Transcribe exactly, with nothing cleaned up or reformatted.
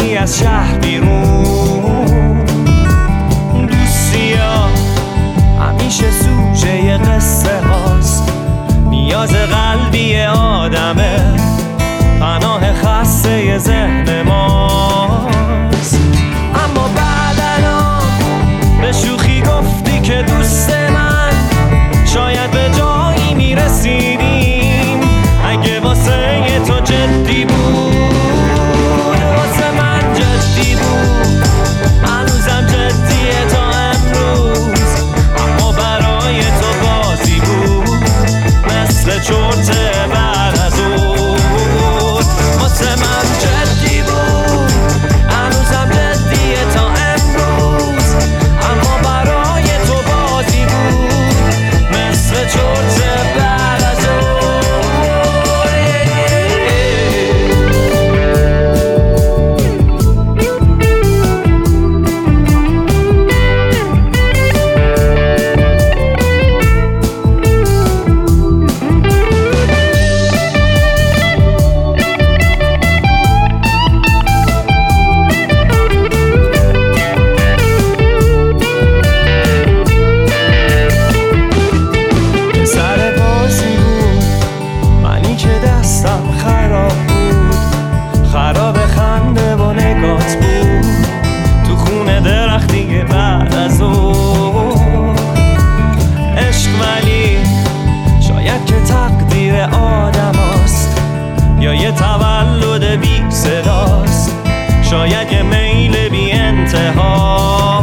رفتی از شهر بیرون. دوستی ها همیشه سوژه قصه هاست، نیاز قلبی آدمه، پناه خسته ذهن ماست. اما بعد الان به شوخی گفتی که دوست من، شاید به جایی میرسیدیم اگه واسه تو جدی بود. واسه من جدی بود، هنوزم جدیه تا امروز، اما برای تو بازی بود مثل چرت بعد از اون. واسه من جدی بود، هنوزم جدیه تا امروز، اما برای تو بازی بود مثل چرت بعد از اون. خراب بود، خراب خنده و نگات بود تو خونه درختی بعد از اون. عشق ولی شاید که تقدیر آدم هست، یا یه تولد بی صداست، شاید یه میل بی انتها.